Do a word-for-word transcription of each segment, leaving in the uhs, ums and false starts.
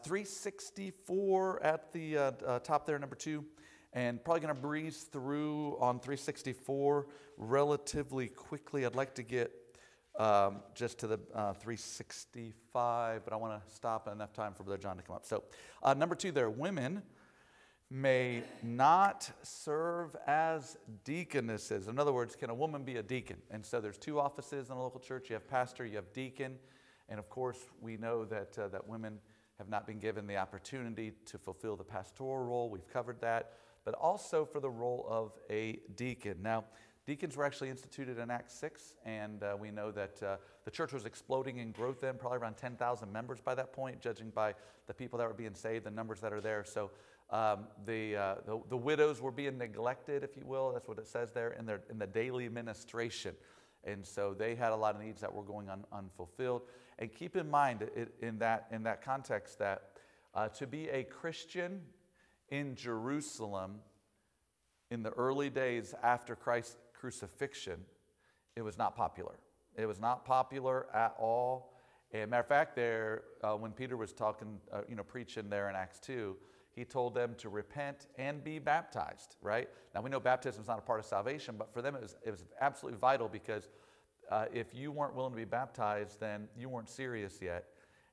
three sixty-four at the uh, uh, top there, number two. And probably going to breeze through on three sixty-four relatively quickly. I'd like to get um, just to the uh, three sixty-five, but I want to stop enough time for Brother John to come up. So uh, number two there, women may not serve as deaconesses. In other words, can a woman be a deacon? And so there's two offices in a local church. You have pastor, you have deacon. And of course, we know that uh, that women have not been given the opportunity to fulfill the pastoral role. We've covered that. But also for the role of a deacon. Now, deacons were actually instituted in Acts six, and uh, we know that uh, the church was exploding in growth then, probably around ten thousand members by that point, judging by the people that were being saved, the numbers that are there. So um, the, uh, the the widows were being neglected, if you will. That's what it says there in, their, in the daily ministration. And so they had a lot of needs that were going un, unfulfilled. And keep in mind it, in, that, in that context that uh, to be a Christian in Jerusalem, in the early days after Christ's crucifixion, it was not popular. It was not popular at all. And matter of fact, there, uh, when Peter was talking, uh, you know, preaching there in Acts two, he told them to repent and be baptized, right? Now, we know baptism is not a part of salvation, but for them it was, it was absolutely vital because uh, if you weren't willing to be baptized, then you weren't serious yet.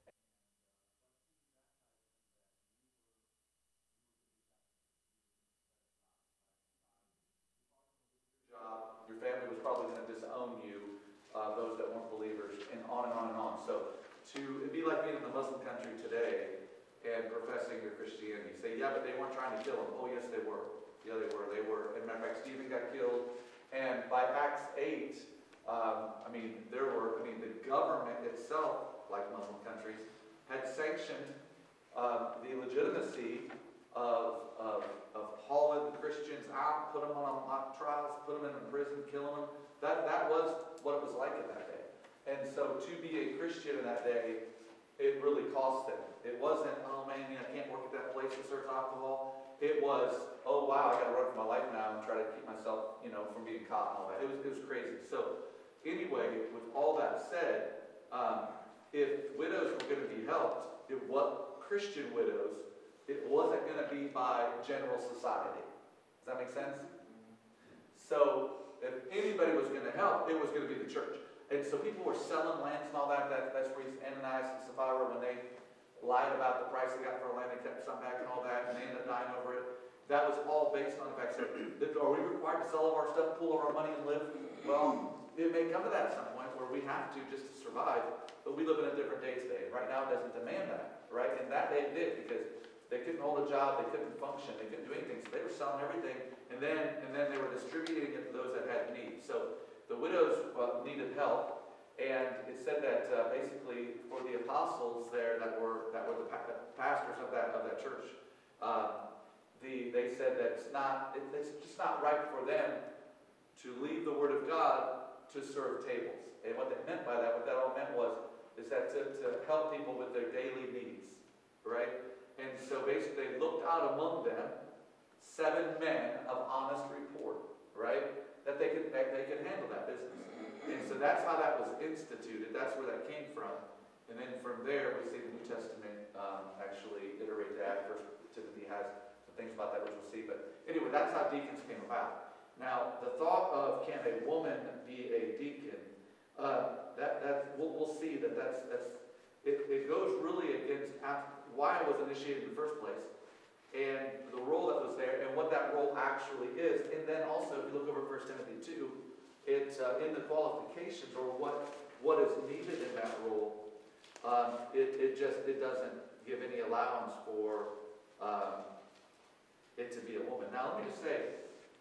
Your family was probably going to disown you, uh, those that weren't believers, and on and on and on. So to it'd be like being in the Muslim country today and professing your Christianity. Say, yeah, but they weren't trying to kill him. Oh, yes, they were. Yeah, they were. They were. As a matter of fact, Stephen got killed. And by Acts eight, um, I mean, there were, I mean, the government itself, like Muslim countries, had sanctioned um, the legitimacy of, of, of hauling Christians out, put them on mock trials, put them in prison, killing them. That, that was what it was like in that day. And so to be a Christian in that day, it really cost them. It wasn't, oh man, you know, I can't work at that place that serves alcohol. It was, oh wow, I got to run for my life now and try to keep myself, you know, from being caught and all that. It was, it was crazy. So anyway, with all that said, um, if widows were going to be helped, it, what Christian widows, it wasn't going to be by general society. Does that make sense? So if anybody was going to help, it was going to be the church. And so people were selling lands and all that. that that's where Ananias and Sapphira, when they lied about the price they got for land, they kept some back and all that, and they ended up dying over it. That was all based on the fact that, are we required to sell all of our stuff, pool all our money, and live? Well, it may come to that at some point where we have to just to survive, but we live in a different day today. Right now it doesn't demand that, right? And that day it did, because they couldn't hold a job, they couldn't function, they couldn't do anything, so they were selling everything, and then and then they were distributing it to those that had need. So the widows uh, needed help, and it said that uh, basically for the apostles there that were that were the pa pastors of that of that church, uh, the they said that it's not it, it's just not right for them to leave the Word of God to serve tables. And what they meant by that, what that all meant was, is that to, to help people with their daily needs, right? And so basically they looked out among them seven men of honest report, right? That they could, that they could handle that business. And so that's how that was instituted. That's where that came from. And then from there, we see the New Testament um, actually iterate that. First Timothy has some things about that, which we'll see. But anyway, that's how deacons came about. Now, the thought of can a woman be a deacon, uh, that, that we'll, we'll see that that's, that's it, it goes really against why it was initiated in the first place, and the role that was there, and what that role actually is. And then also, if you look over First Timothy two, it uh, in the qualifications, or what what is needed in that role, um, it, it just it doesn't give any allowance for um, it to be a woman. Now, let me just say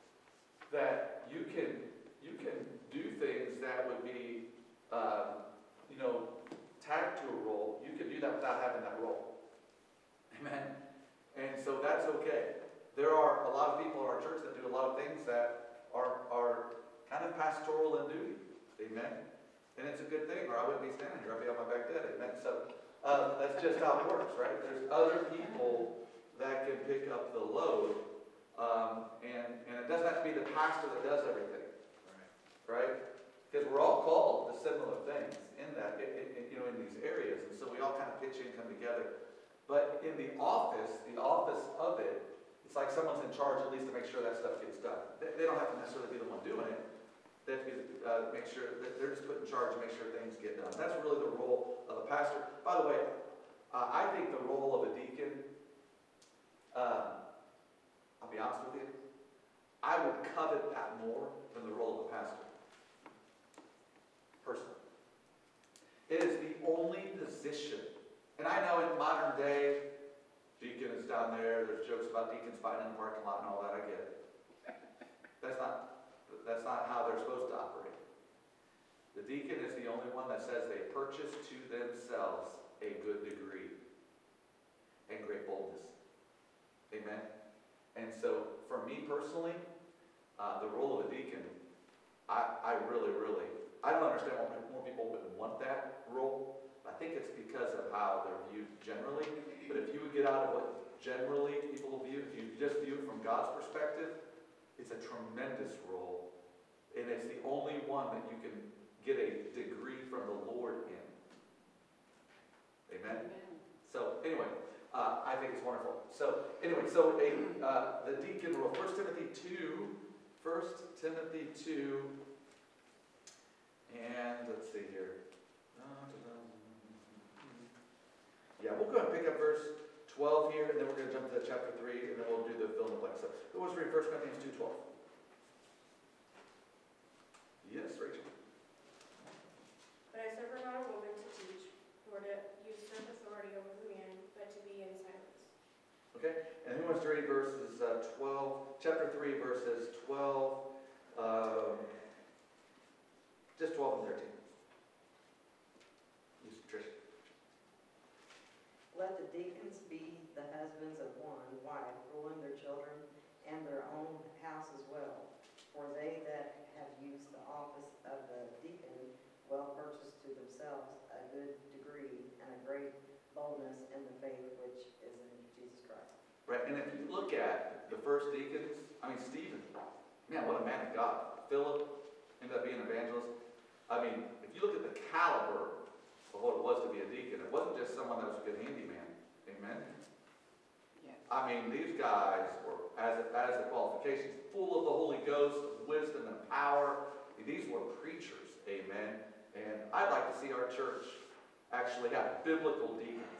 that you can you can do things that would be um, you know tagged to a role. You can do that without having that role. Amen. And so that's okay. There are a lot of people in our church that do a lot of things that are, are kind of pastoral in duty. Amen. And it's a good thing, or I wouldn't be standing here. I'd be on my back dead. Amen. So uh, that's just how it works, right? There's other people that can pick up the load, um, and, and it doesn't have to be the pastor that does everything, right? Because we're all called to similar things in that, it, it, you know, in these areas. And so we all kind of pitch in, come together. But in the office, the office of it, it's like someone's in charge at least to make sure that stuff gets done. They, they don't have to necessarily be the one doing it. They have to uh, make sure that they're just put in charge to make sure things get done. That's really the role of a pastor. By the way, uh, I think the role of a deacon, uh, I'll be honest with you, I would covet that more than the role of a pastor. Personally. It is the only position. And I know in modern day, deacon is down there, there's jokes about deacons fighting in the parking lot and all that, I get it. That's not, that's not how they're supposed to operate. The deacon is the only one that says they purchase to themselves a good degree and great boldness. Amen? And so, for me personally, uh, the role of a deacon, I, I really, really, I don't understand why more people wouldn't want that role. I think it's because of how they're viewed generally. But if you would get out of what generally people view, if you just view it from God's perspective, it's a tremendous role. And it's the only one that you can get a degree from the Lord in. Amen? Amen. So, anyway, uh, I think it's wonderful. So, anyway, so a, uh, the deacon role, First Timothy two, First Timothy two, and let's see here. Yeah, we'll go ahead and pick up verse twelve here, and then we're going to jump to chapter three, and then we'll do the fill in the blank. So, who wants to read First Corinthians two twelve? Yes, Rachel. But I suffer not a woman to teach, nor to usurp authority over the man, but to be in silence. Okay, and who wants to read verses uh, twelve, chapter three, verses twelve, um, just twelve and thirteen? Use Tricia. Let the deacons be the husbands of one wife, ruling their children and their own house as well. For they that have used the office of the deacon well purchased to themselves a good degree and a great boldness in the faith which is in Jesus Christ. Right, and if you look at the first deacons, I mean, Stephen, man, what a man of God. Philip ended up being an evangelist. I mean, if you look at the caliber of what it was to be a deacon, it wasn't just someone that was a good handyman. Amen? Yes. I mean, these guys were, as, as the qualifications, full of the Holy Ghost, of wisdom and power. These were preachers. Amen? And I'd like to see our church actually have biblical deacons.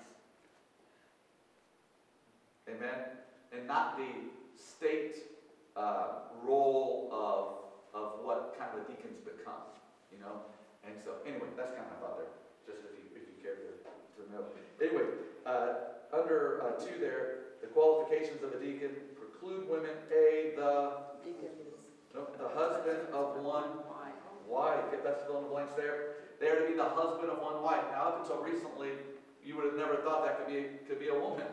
Amen? And not the state uh, role of, of what kind of the deacons become. You know? And so, anyway, that's kind of my thought there. Just if you, if you care to, to know. Anyway, uh, under uh, two there, the qualifications of a deacon preclude women, A, the, no, the husband of one wife. If that's fill in the blanks there. They are to be the husband of one wife. Now, up until recently, you would have never thought that could be, could be a woman.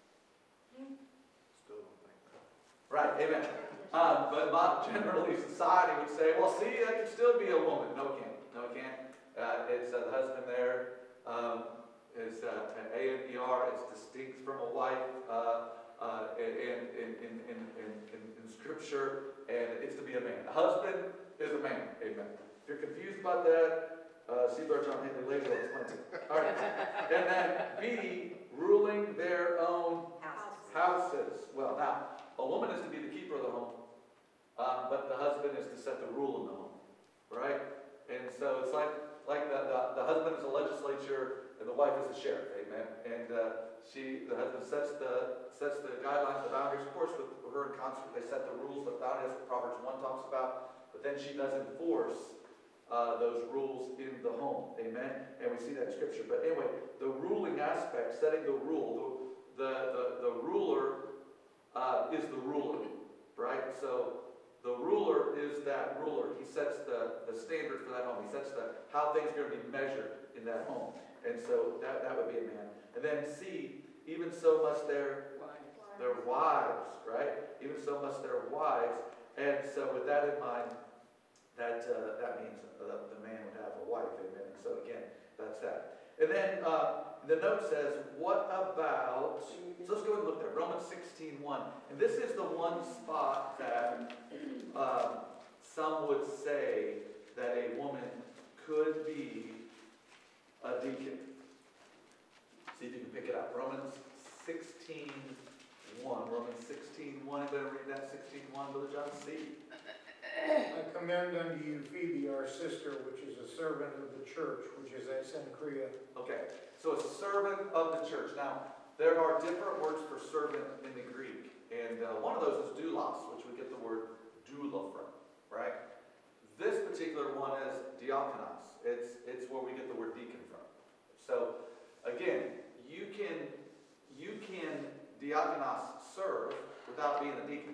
Still don't think that. Right, amen. Um, but not generally, society would say, well, see, that could still be a woman. No, it can't. No, it can't. Uh, it's uh, the husband there. Um, is uh, A N E R. It's distinct from a wife uh, uh, in, in, in, in, in, in Scripture, and it's to be a man. A husband is a man. Amen. If you're confused about that, uh, see Brother John Henry later. I'll explain it. All right. And then B, ruling their own Houses. houses. Well, now, a woman is to be the keeper of the home, um, but the husband is to set the rule in the home. Right? And so it's like, like the, the, the husband is a legislature, and the wife is a sheriff, amen. And uh, she, the husband sets the sets the guidelines, the boundaries. Of course, with her in concert, they set the rules, the boundaries that Proverbs one talks about. But then she does enforce uh, those rules in the home, amen. And we see that in Scripture. But anyway, the ruling aspect, setting the rule, the the the, the ruler uh, is the ruler, right? So the ruler is that ruler. He sets the the standard for that home. He sets the how things are going to be measured in that home. And so that, that would be a man. And then C, even so must their, their wives, right? Even so must their wives. And so with that in mind, that uh, that means the, the man would have a wife, amen. And so again, that's that. And then uh, the note says, what about, so let's go and look there, Romans sixteen one. And this is the one spot that um, some would say that a woman could be a deacon. See if you can pick it up. Romans sixteen one, Romans sixteen one, anybody read that sixteen one, Brother John? C. I commend unto you Phoebe, our sister, which is a servant of the church, which is at Cenchrea. Okay, so a servant of the church. Now, there are different words for servant in the Greek, and uh, one of those is doulos, which we get the word doula from, right? This particular one is diakonos. It's, it's where we get the word deacon from. So, again, you can, you can diakonos serve without being a deacon.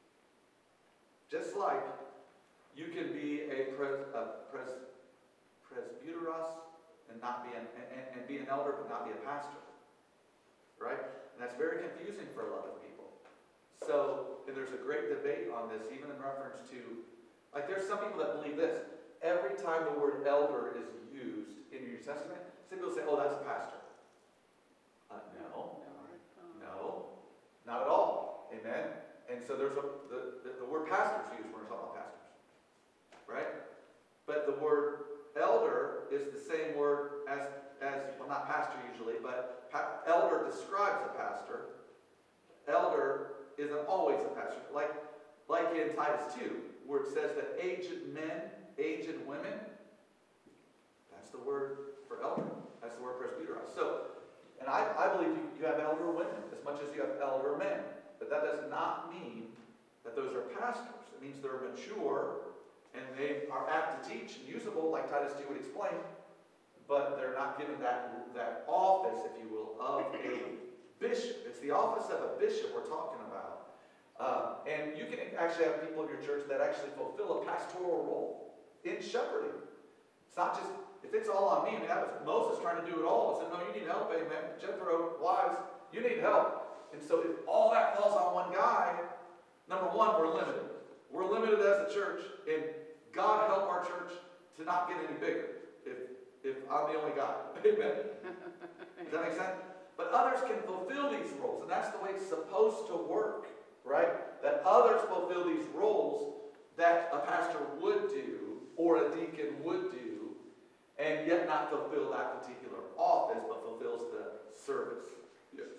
Just like you can be a, pres, a pres, presbyteros and not be an, and, and be an elder but not be a pastor. Right? And that's very confusing for a lot of people. So, and there's a great debate on this, even in reference to, like there's some people that believe this. Every time the word elder is used in your New Testament, some people say, oh, that's a pastor. Uh, no. No. Not at all. Amen? And so there's a, the, the, the word pastor is used when we're talking about pastors. Right? But the word elder is the same word as, as well, not pastor usually, but pa elder describes a pastor. Elder isn't always a pastor. Like, like in Titus two, where it says that aged men, aged women, that's the word for elder. That's the word presbyteros. So, and I, I believe you, you have elder women as much as you have elder men. But that does not mean that those are pastors. It means they're mature and they are apt to teach and usable, like Titus two would explain, but they're not given that, that office, if you will, of a bishop. It's the office of a bishop we're talking about. Uh, and you can actually have people in your church that actually fulfill a pastoral role in shepherding. It's not just, if it's all on me, I mean, that was Moses trying to do it all. I said, no, you need help, amen. Jethro, wives, you need help. And so if all that falls on one guy, number one, we're limited. We're limited as a church, and God help our church to not get any bigger if, if I'm the only guy. Amen? Does that make sense? But others can fulfill these roles, and that's the way it's supposed to work, right? That others fulfill these roles that a pastor would do, or a deacon would do, and yet not fulfill that particular office, but fulfills the service. Yes.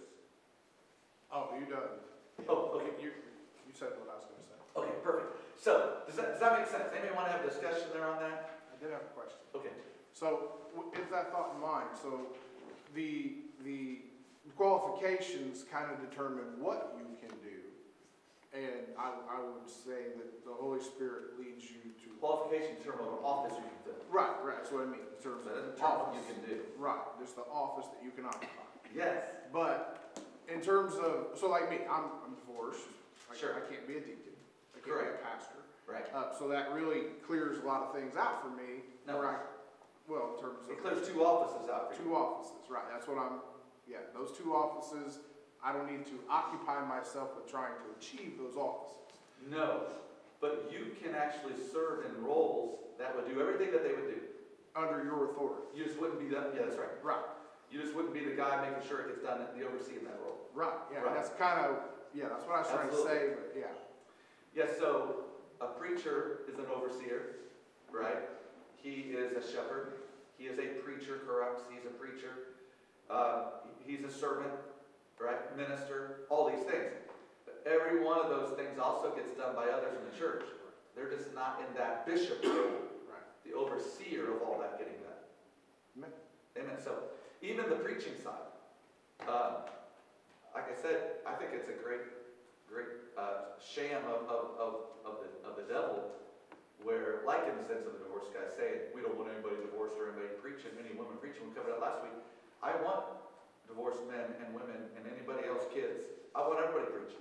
Oh, you done? Oh, okay. You, you said what I was going to say. Okay, perfect. So, does that, does that make sense? Anybody want to have a discussion there on that? I did have a question. Okay. So, with that thought in mind, so the the qualifications kind of determine what you can do, and I, I would say that the Holy Spirit leads you to Qualifications determine what office you can fill. right, right. That's what I mean. In terms So that of doesn't determine what office, you can do. right? Just the office that you can occupy. Yes. But in terms of, so like me, I'm, I'm divorced. I, Sure. I can't be a deacon. I can't Correct. be a pastor. Right. Uh, so that really clears a lot of things out for me. No. Where I, well, in terms of It clears two offices out for you. two offices, right? That's what I'm. Yeah, those two offices. I don't need to occupy myself with trying to achieve those offices. No. But you can actually serve in roles that would do everything that they would do. Under your authority. You just wouldn't be that. Yeah, that's right. Right. You just wouldn't be the guy making sure it gets done, the overseeing that role. Right. Yeah. Right. That's kind of. Yeah. That's what I was trying Absolutely. to say. But yeah. Yes, so a preacher is an overseer, right? He is a shepherd. He is a preacher, correct? He's a preacher. Uh, he's a servant, right? Minister, all these things. But every one of those things also gets done by others in the church. They're just not in that bishop role, Right. the overseer of all that getting done. Amen. Amen. So even the preaching side, uh, like I said, I think it's a great, great uh, sham of, of, of, of, the, of the devil, where, like in the sense of the divorce guy saying, we don't want anybody divorced or anybody preaching, any women preaching. We covered that last week. I want divorced men and women and anybody else, kids. I want everybody preaching.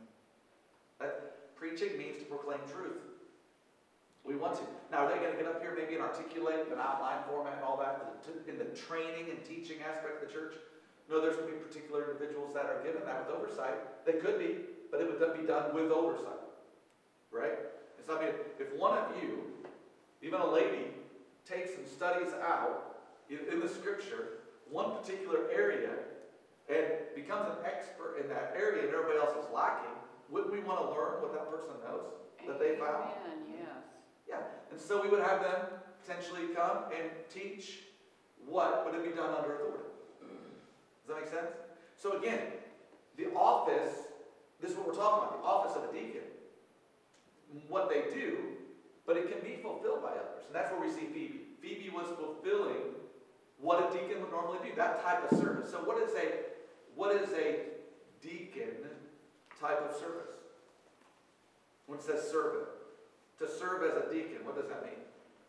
That, preaching means to proclaim truth. We want to. Now, are they going to get up here maybe and articulate an outline format and all that in the training and teaching aspect of the church? No, there's going to be particular individuals that are given that with oversight. They could be, but it would be done with oversight. Right? And so, I mean, if one of you, even a lady, takes and studies out in, in the scripture one particular area and becomes an expert in that area and everybody else is lacking, wouldn't we want to learn what that person knows that they found? Amen, yes. Yeah, and so we would have them potentially come and teach what, but it'd be done under authority. Does that make sense? So again, The office, this is what we're talking about, the office of a deacon. What they do, but it can be fulfilled by others. And that's where we see Phoebe. Phoebe was fulfilling what a deacon would normally do, that type of service. So what is a, what is a deacon type of service? When it says servant, to serve as a deacon, what does that mean?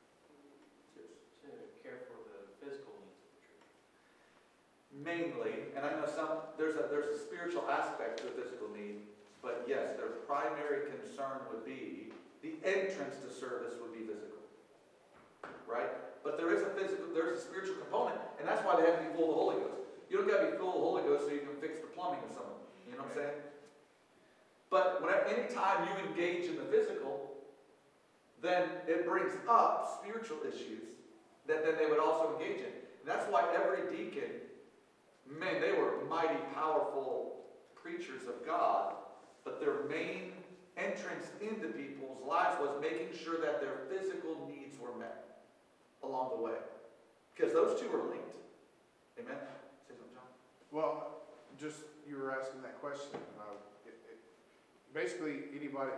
To care for the physical needs of the church. Mainly, and I know some, there's a, there's a spiritual aspect to a physical need, but yes, their primary concern would be, the entrance to service would be physical. Right? But there is a physical, there's a spiritual component, and that's why they have to be full of the Holy Ghost. You don't got to be full of the Holy Ghost so you can fix the plumbing of someone. You know what I'm saying? But whenever, any time you engage in the physical, then it brings up spiritual issues that then they would also engage in. And that's why every deacon, man, they were mighty powerful preachers of God, but their main entrance into people's lives was making sure that their physical needs were met along the way. Because those two are linked. Amen? Say something, John? Well, just, you were asking that question. Uh, it, it, basically, anybody,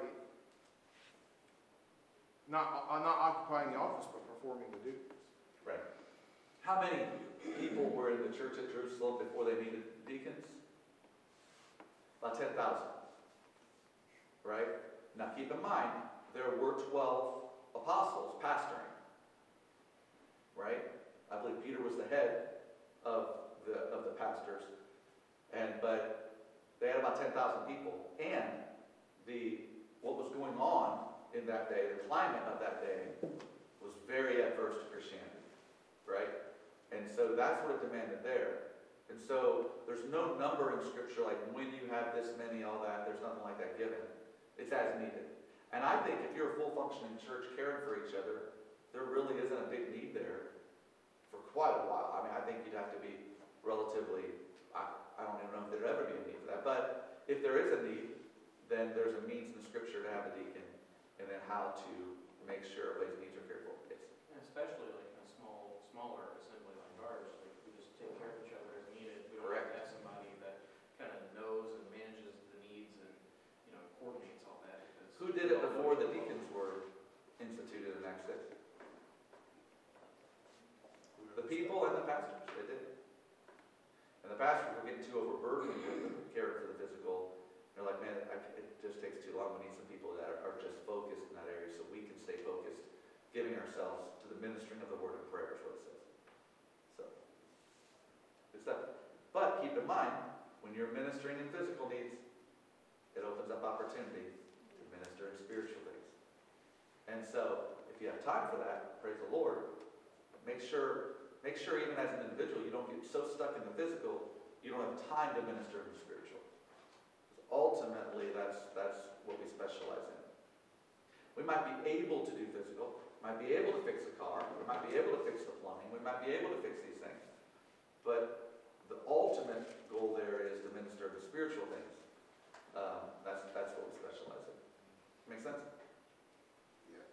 not, uh, not occupying the office, but performing the duties. Right. How many people were in the church at Jerusalem before they needed deacons? About ten thousand. Right? Now keep in mind, there were twelve apostles pastoring. Right? I believe Peter was the head of the of the pastors. And but they had about ten thousand people. And the what was going on in that day, the climate of that day, was very adverse to Christianity. Right? And so that's what it demanded there. And so there's no number in Scripture like when you have this many, all that. There's nothing like that given. It's as needed. And I think if you're a full functioning church caring for each other, there really isn't a big need there for quite a while. I mean, I think you'd have to be relatively, I, I don't even know if there'd ever be a need for that. But if there is a need, then there's a means in Scripture to have a deacon and then how to make sure everybody's needs are cared for. Yes. And especially like in a small, smaller assembly like ours, like we just take care of each other as needed. We don't have to have somebody that kind of knows and manages the needs and, you know, coordinates all that. Because Who did it before the deacons were instituted in Acts six? The people and the pastors. They did. And the pastors were getting too overburdened with the care for the physical. They're like, man, I, it just takes too long. We need some people that are, are just focused in that area so we can stay focused, giving ourselves to the ministering of the word and prayer is what it says. So, good stuff. But keep in mind, when you're ministering in physical needs, it opens up opportunity to minister in spiritual things. And so, if you have time for that, praise the Lord, make sure, make sure even as an individual, you don't get so stuck in the physical, you don't have time to minister in the spiritual. Because ultimately, that's, that's what we specialize in. We might be able to do physical, might be able to fix a car, we might be able to fix the plumbing, we might be able to fix these things. But the ultimate goal there is to minister to spiritual things. Um, that's, that's what we specialize in. Make sense? Yeah.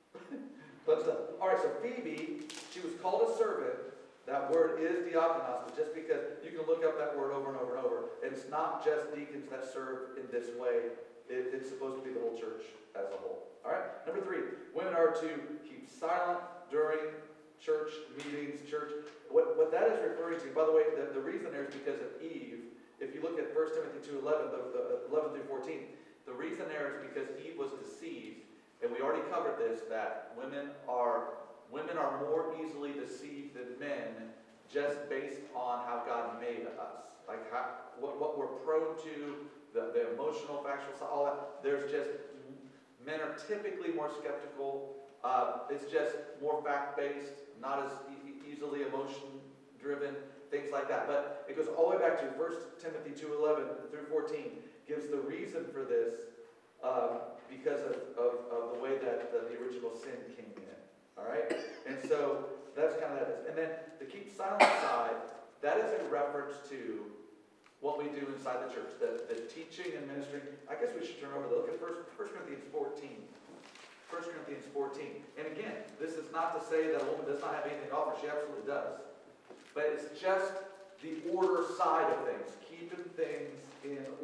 But uh, all right, so Phoebe, she was called a servant. That word is diakonos, but just because you can look up that word over and over and over, and it's not just deacons that serve in this way. It, it's supposed to be the whole church as a whole. All right. Number three, women are to keep silent during church meetings, church. What what that is referring to, by the way, the, the reason there is because of Eve. If you look at First Timothy two eleven, the, the eleven through fourteen, the reason there is because Eve was deceived. And we already covered this, that women are women are more easily deceived than men just based on how God made us. Like how, what, what we're prone to, the, the emotional, factual side, all that. There's just, men are typically more skeptical. Uh, it's just more fact-based, not as e- easily emotion-driven, things like that. But it goes all the way back to First Timothy two eleven through fourteen, gives the reason for this. Um, because of, of, of the way that the, the original sin came in. All right? And so that's kind of that is. And then the keep silent side, that is in reference to what we do inside the church, the, the teaching and ministering. I guess we should turn over to look at First Corinthians fourteen. First Corinthians fourteen. And again, this is not to say that a woman does not have anything to offer. She absolutely does. But it's just the order side of things, keeping things in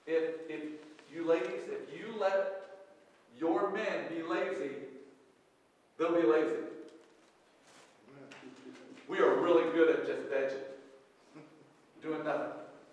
If, if you ladies, if you let your men be lazy, they'll be lazy. We are really good at just vegging, doing nothing.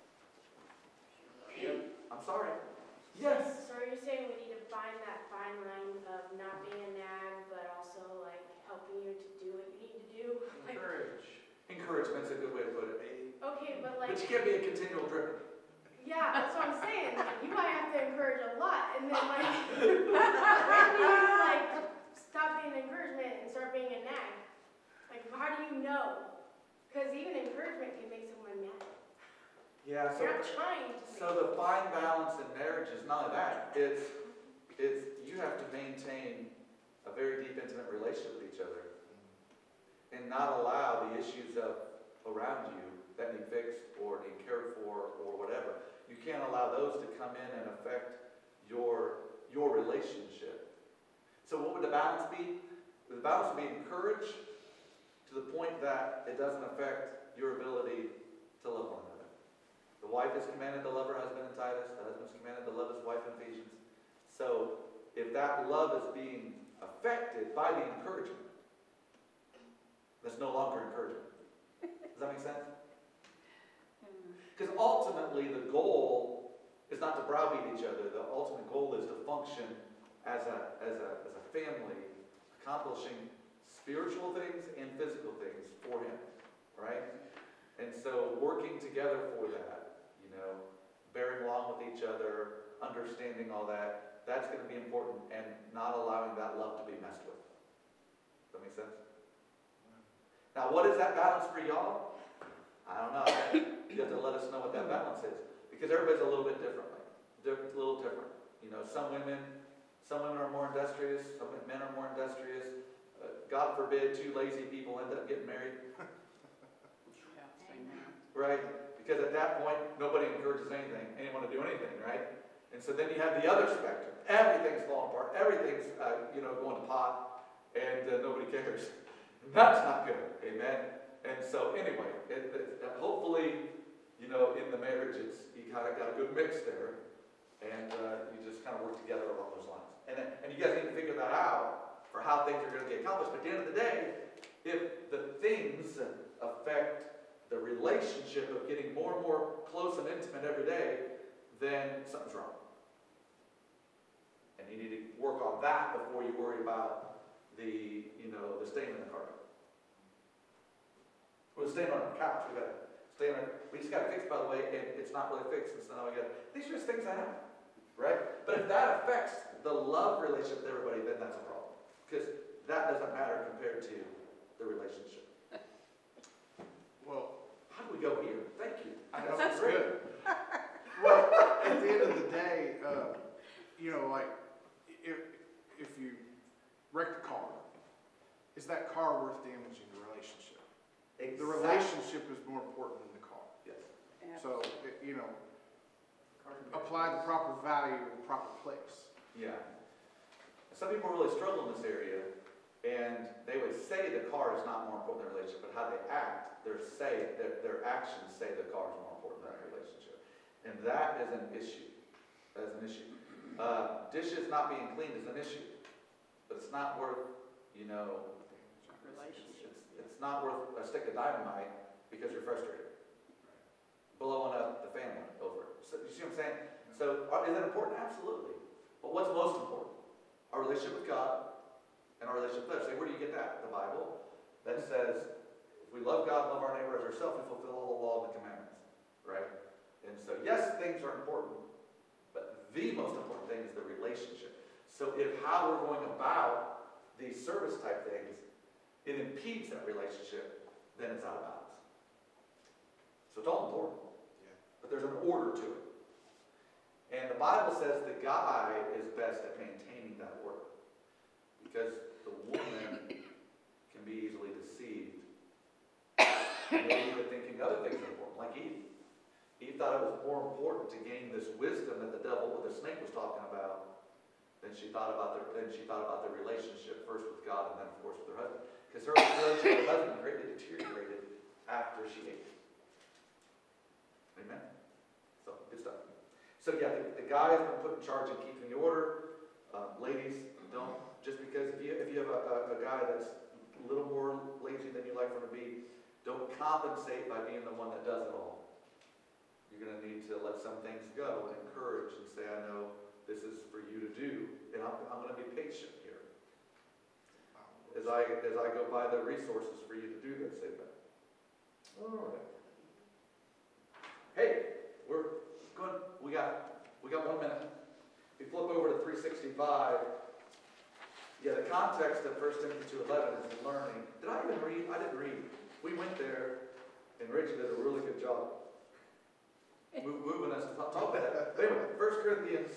I'm sorry. Yes. So are you saying we need to find that fine line of not being a nag, but also like helping you to do what you need to do? Like, Encourage. Encouragement's a good way to put it. okay, but like, But you can't be a continual dripping. yeah, that's what I'm saying. Like, you might have to encourage a lot, and then like, when do you like stop being encouragement and start being a nag? Like, how do you know? Because even encouragement can make someone mad. Yeah, so, You're not trying to. so the fine balance in marriage is not only that, it's, it's, you have to maintain a very deep, intimate relationship with each other and not allow the issues of around you that need fixed or need cared for or whatever. You can't allow those to come in and affect your, your relationship. So what would the balance be? The balance would be encourage to the point that it doesn't affect your ability to love one another. The wife is commanded to love her husband in Titus. The husband is commanded to love his wife in Ephesians. So if that love is being affected by the encouragement, that's no longer encouragement. Does that make sense? Because ultimately the goal is not to browbeat each other. The ultimate goal is to function as a, as a, as a family, accomplishing spiritual things and physical things for him, right? And so working together for that, you know, bearing along with each other, understanding all that, that's going to be important, and not allowing that love to be messed with. Does that make sense? Now, what is that balance for y'all? I don't know. You have to let us know what that balance is, because everybody's a little bit differently. They're a little different. You know, some women, some women are more industrious. Some men are more industrious. Uh, God forbid, two lazy people end up getting married. Right? Because at that point, nobody encourages anything, anyone to do anything, right? And so then you have the other spectrum. Everything's falling apart. Everything's, uh, you know, going to pot, and uh, nobody cares. That's not good. Amen? And so anyway, it, it, hopefully, you know, in the marriage, it's, you kind of got a good mix there, and uh, you just kind of work together along those lines. And, then, and you guys need to figure that out for how things are going to get accomplished. But at the end of the day, if the things affect the relationship of getting more and more close and intimate every day, then something's wrong. And you need to work on that before you worry about the, you know, the stain in the carpet. Or the stain on the couch. We got to stain on it. We just got to fix, by the way, and it's not really fixed, and so now we got these are just things that happen. Right? But if that affects the love relationship with everybody, then that's a problem. Because that doesn't matter compared to the relationship. Well, how do we go here? Thank you. I know, it's good. Well, at the end of the day, uh, you know, like, if, if you wreck the car, is that car worth damaging the relationship? Exactly. The relationship is more important than the car. Yes. So, it- you know, apply the proper value in the proper place. Yeah. Some people really struggle in this area, and they would say the car is not more important than the relationship, but how they act, their say, their, their actions say the car is more important than the relationship. And that is an issue. That is an issue. Uh, dishes not being cleaned is an issue, but it's not worth, you know, it's, it's not worth a stick of dynamite because you're frustrated. Blowing up the family over it. So, you see what I'm saying? So, uh, is that important? Absolutely. But what's most important? Our relationship with God and our relationship with others. Say, where do you get that? The Bible. That says, if we love God, love our neighbor as ourselves, we fulfill all the law and the commandments. Right? And so, yes, things are important, but the most important thing is the relationship. So if how we're going about these service type things, it impedes that relationship, then it's out of bounds. So it's all important. Yeah. But there's an order to it. And the Bible says the guy is best at maintaining that order. Because the woman can be easily deceived. Maybe even thinking other things are important, like Eve. Eve thought it was more important to gain this wisdom that the devil, what the snake was talking about, than she thought about their, than she thought about their relationship first with God and then, of course, with her husband. Because her relationship with her husband greatly deteriorated after she ate. Amen? So, good stuff. So yeah, the, the guy has been put in charge of keeping the order. Um, ladies, don't, just because if you, if you have a, a, a guy that's a little more lazy than you like for him to be, don't compensate by being the one that does it all. You're going to need to let some things go and encourage and say, I know this is for you to do, and I'm, I'm going to be patient here as I, as I go buy the resources for you to do this. Amen. All right. Hey, we're going, we got, we got one minute. We flip over to three sixty-five. Yeah, the context of First Timothy two eleven is learning. Did I even read? I didn't read. We went there, and Rachel did a really good job moving us to talk about that. But anyway, First Corinthians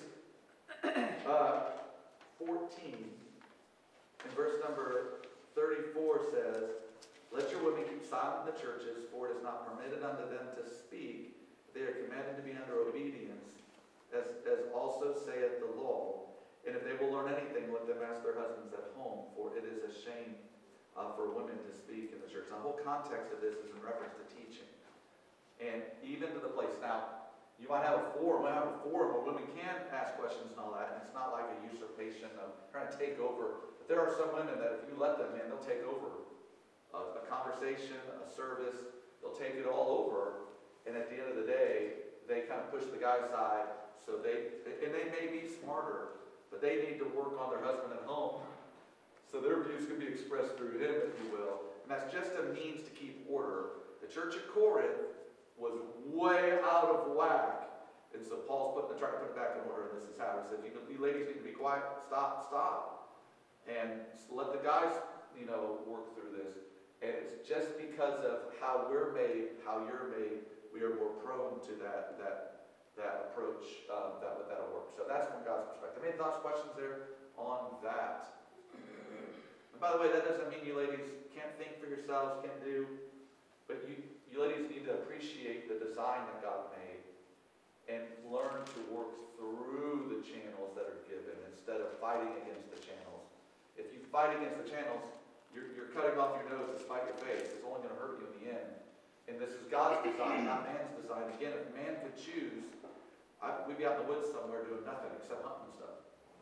uh, fourteen, in verse number thirty-four says, let your women keep silent in the churches, for it is not permitted unto them to speak. They are commanded to be under obedience, as, as also saith the law. And if they will learn anything, let them ask their husbands at home, for it is a shame uh, for women to speak in the church. Now, the whole context of this is in reference to teaching. And even to the place, now, you might have a forum, we have a forum where women can ask questions and all that, and it's not like a usurpation of trying to take over. But there are some women that if you let them in, they'll take over a, a conversation, a service, they'll take it all over, and at the end of the day, they kind of push the guy aside, so they, and they may be smarter, but they need to work on their husband at home, so their views can be expressed through him, if you will. And that's just a means to keep order. The church at Corinth was way out of whack. And so Paul's putting, trying to put it back in order, and this is how he says, you, you ladies need to be quiet, stop, stop. And let the guys, you know, work through this. And it's just because of how we're made, how you're made, we are more prone to that, that, that approach, um, that, that'll work. So that's from God's perspective. Any thoughts, questions there on that? And by the way, that doesn't mean you ladies can't think for yourselves, can't do, but you, you ladies need to appreciate the design that God made and learn to work through the channels that are given instead of fighting against the channels. If you fight against the channels, you're, you're cutting off your nose to spite your face. It's only going to hurt you in the end. And this is God's design, not man's design. Again, if man could choose, I, we'd be out in the woods somewhere doing nothing except hunting and stuff.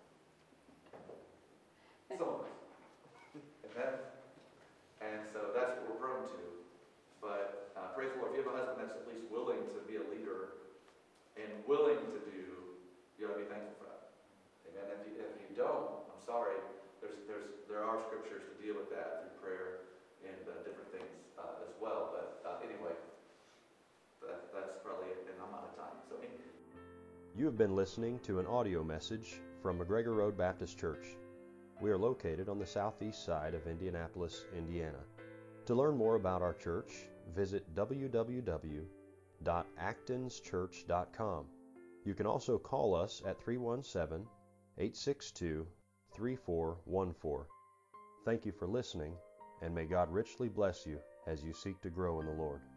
Some of us. Amen? And so that's what we're prone to. But uh, praise the Lord, if you have a husband that's at least willing to be a leader and willing to do, you ought to be thankful for that. Amen? If you, if you don't, I'm sorry, there's, there's, there are scriptures to deal with that through prayer and uh, different things uh, as well. But uh, anyway, that, that's probably it, and I'm out of time. So anyway. You have been listening to an audio message from McGregor Road Baptist Church. We are located on the southeast side of Indianapolis, Indiana. To learn more about our church, visit w w w dot actons church dot com. You can also call us at three one seven, eight six two, three four one four. Thank you for listening, and may God richly bless you as you seek to grow in the Lord.